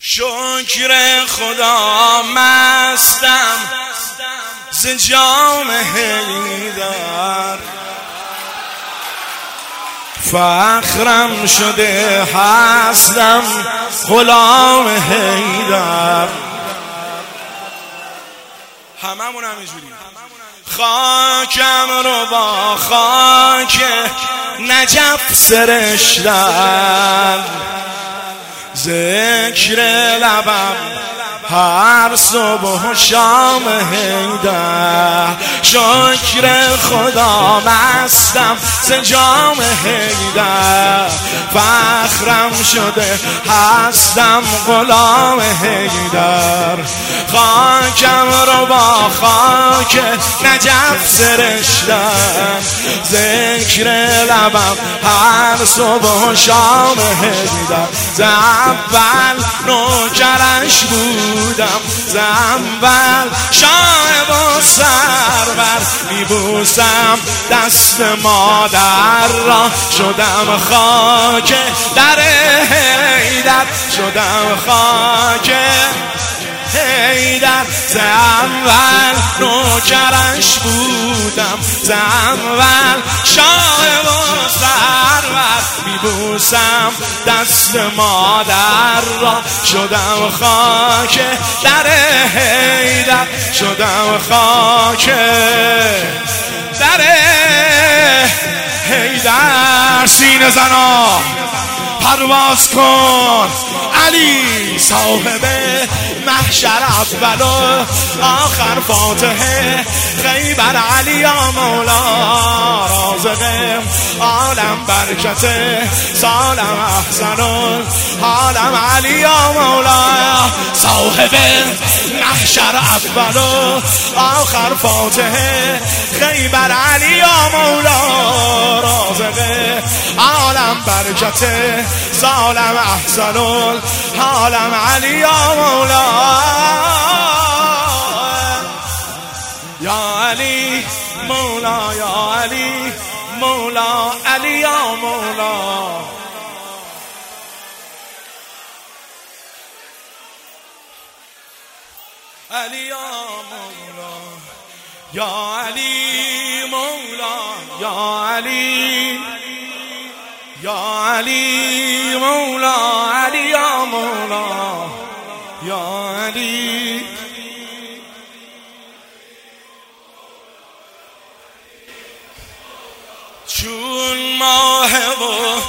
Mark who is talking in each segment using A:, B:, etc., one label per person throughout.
A: شکر خدا مستم ز جام حیدر، فخرم شده هستم غلام حیدر. هممون همینجوری. خاکم رو با خاک نجف سرشتن، ذکر لبم هر صبح و شام حیدر. شکر خدا مستم ز جام حیدر، فخرم شده هستم غلام حیدر. خاکم رو با خاک نجف سرشتن، ذکر لبم هر صبح و شام حیدر. ز اول نوکرش بودم، ز اول شاه و سرور، میبوسم دست مادر را، شدم خاک در حیدر، شدم خاک حیدر. ز اول نوکرش بودم، ز اول شاه و سرور، میبوسم دست مادر را، شدم خاک در حیدر، شدم خاک در حیدر. سینه زنا پرواز کن علی، صاحب محشر اول و آخر، فاتحه خیبر علی یا مولا، رازق عالم برکت سالم احسن عالم علی یا مولا، صاحب محشر اول و آخر، فاتحه خیبر علی یا مولا، رازق عالم برکت سالم احسن عالم علی یا مولا. یا علی مولا، یا علی مولا، علی یا مولا. علی یا مولا، یا علی مولا، یا علی، یا علی مولا، علی یا مولا، یا علی. چون ماه و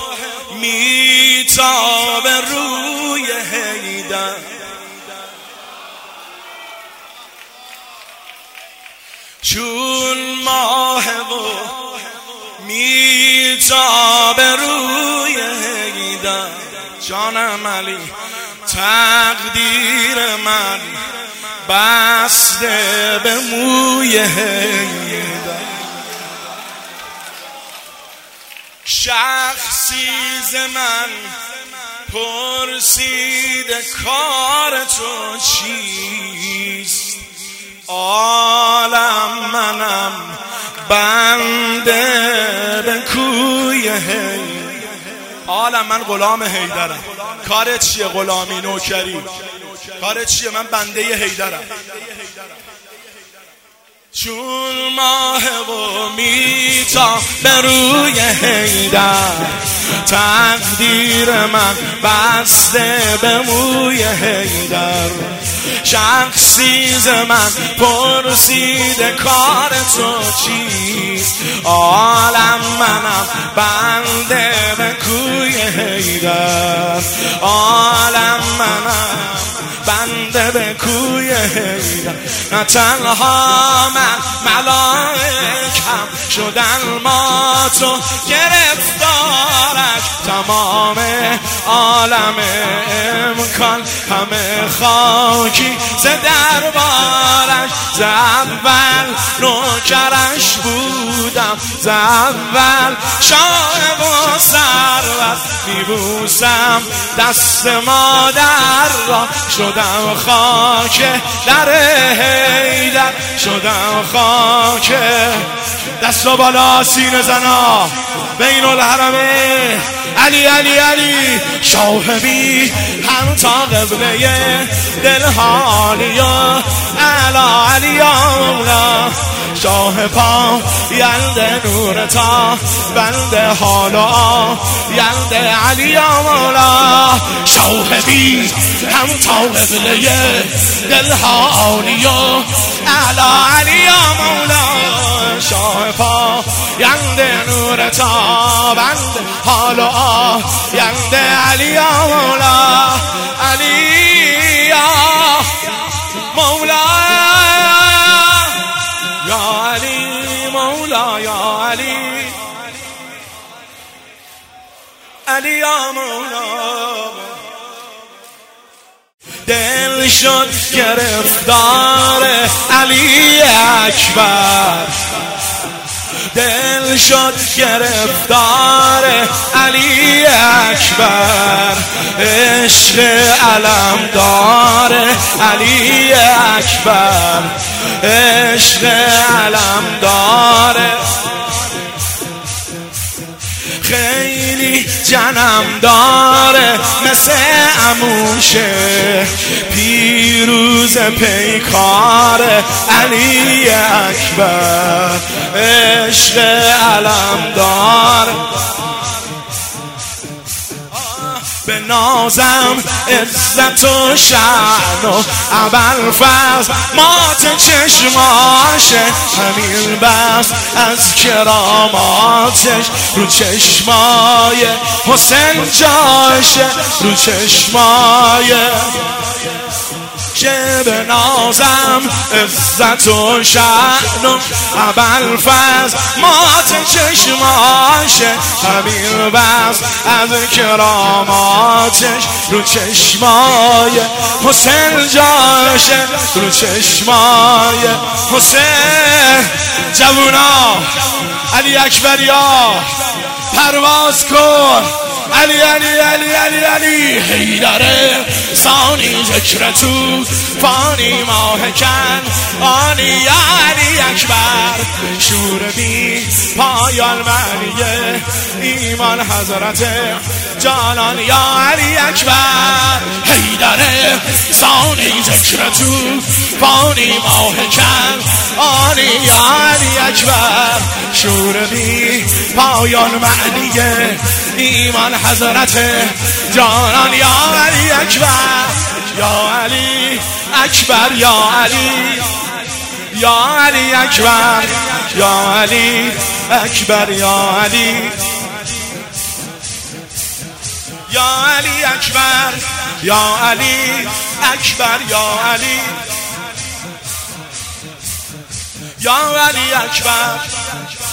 A: میتاب روی حیدر، چون ماه و میتاب روی حیدر. جانم علی تقدیر من بسته به موی حیدر، شخصی ز من پرسید کار تو چیست، عالم منم بنده به کوی حیدر. عالم من غلام حیدرم. کارت چیه غلامی نوکری؟ کارت چیه؟ من بنده حیدرم. چون ماه و میتا به روی حیدر، تقدیر من بسته به موی حیدر، شخصی ز من پرسید کار تو چیست، عالم منم بنده به کوی حیدر، عالم منم بنده به کوی حیدر. نه تنها من ملائکم شدن ما تو گرفتارش، تمام عالم امکان همه خاکی ز دربارش. ز اول نوکرش بودم، ز اول شاه و سرور، میبوسم دست مادر زهرا شدم خاک در حیدر شدم خاک دست و بالا سینه زنا بین الحرمین علی علی علی شاه بی هم تا قبله دل حالیا علا علی آملا شاه پا یلد نور تا بند حالا یلد علی آملا شاه بی هم تا قبله دل حالیا علا علی آملا شاه پا یلد نور تا بند حالا یلد علی آملا علی مولا یا علی مولا یا علی علی یا مولا دل شد گرفتار علی اکبر دل شد گرفتار علی اکبر عشق علمدار علی اکبر عشق علمدار خیلی جنم داره مثل عموشه پیروز پیکار علی اکبر عشق علمدار به نازم عزت و شأن و ابوالفضل مات چشماشه همین بس از کراماتش رو چشمای حسین جاشه رو چشمای که به نازم عزت و شأن و ابوالفضل مات چشماشه همین بس از کراماتش رو چشمای حسین جاشه رو چشمای حسین جوونا علی اکبریا پرواز کن علی علی علی علی علی حیدره ثانی ذکر تو فانی ماه کن آنی یا علی اکبر شور بی پایان معنیه ایمان حضرت جانان یا علی اکبر حیدره ثانی ذکر تو فانی ماه کن آنی یا علی اکبر شور بی پایان معنیه ایمان حضرت جانان یا علی اکبر یا علی اکبر یا علی یا علی اکبر یا علی اکبر یا علی یا علی اکبر یا علی اکبر یا علی یا علی اکبر